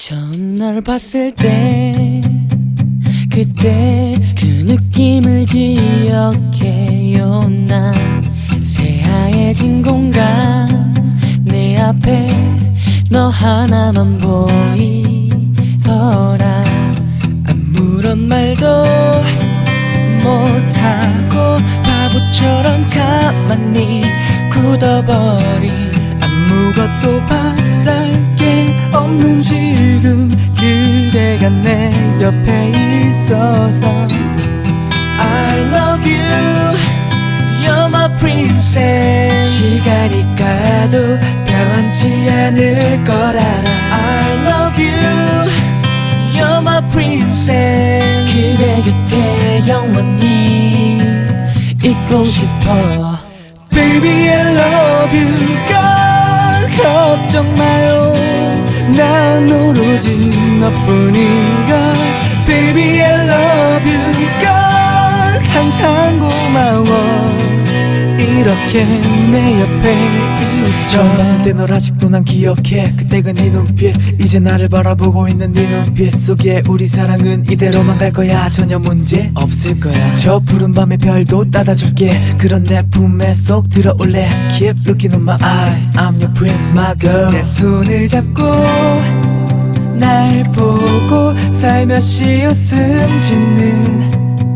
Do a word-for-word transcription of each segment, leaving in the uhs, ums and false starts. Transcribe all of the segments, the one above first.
처음 널 봤을 때 그때 그 느낌을 기억해요. 난 새하얘진 공간 내 앞에 너 하나만 보이더라. 아무런 말도 못하고 바보처럼 가만히 굳어버린 아무것도 바랄 게 없는 지금 그대가 내 옆에 있어서 I love you, you're my princess. 시간이 가도 변치 않을 걸 알아. I love you, you're my princess. 그대 곁에 영원히 있고 싶어. Baby I love you, girl. 걱정 마요, 난 오로지 너뿐인가. Baby I love you, girl. 항상 고마워 이렇게 내 옆에 있어. 처음 봤을 때 널 아직도 난 기억해. 그때가 네 눈빛, 이제 나를 바라보고 있는 네 눈빛 속에 우리 사랑은 이대로만 갈 거야. 전혀 문제 없을 거야. 저 푸른 밤의 별도 따다줄게. 그런 내 품에 쏙 들어올래. Keep looking in my eyes, I'm your prince, my girl. 내 손을 잡고 날 보고 살며시 웃음 짓는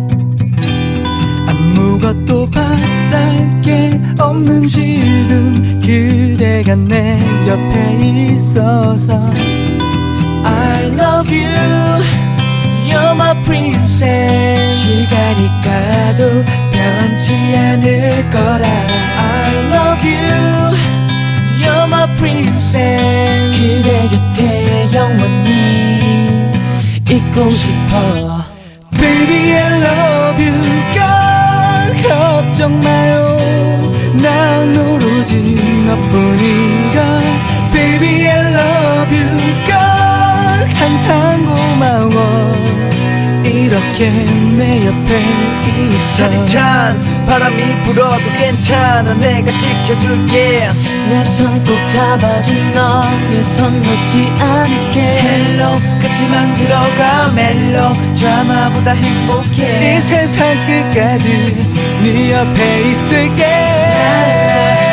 아무것도 바랄 게 없는 지금 그대가 내 옆에 있어서 I love you, you're my princess. 시간이 가도 변치 않을 걸 알아. I love you, you're my princess. 그대 곁에 영원히 있고 싶어. Baby I love you, girl. 걱정 마요, 난 오로지 너뿐인가. Baby I love you, girl. 항상 고마워 이렇게 내 옆에 있어. 차디찬 바람이 불어도 괜찮아, 내가 지켜줄게. 내 손 꼭 잡아준 너의 손 놓지 않을게. 헬로 같이 만들어가 멜로 드라마보다 행복해. 이 세상 끝까지 네 옆에 있을게.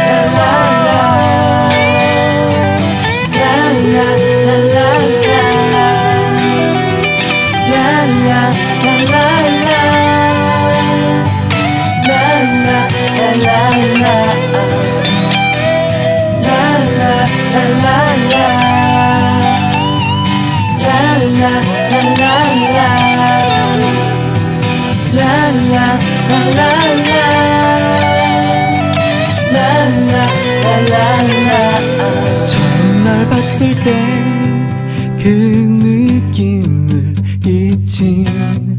처음 널 봤을 때 그 느낌을 잊힌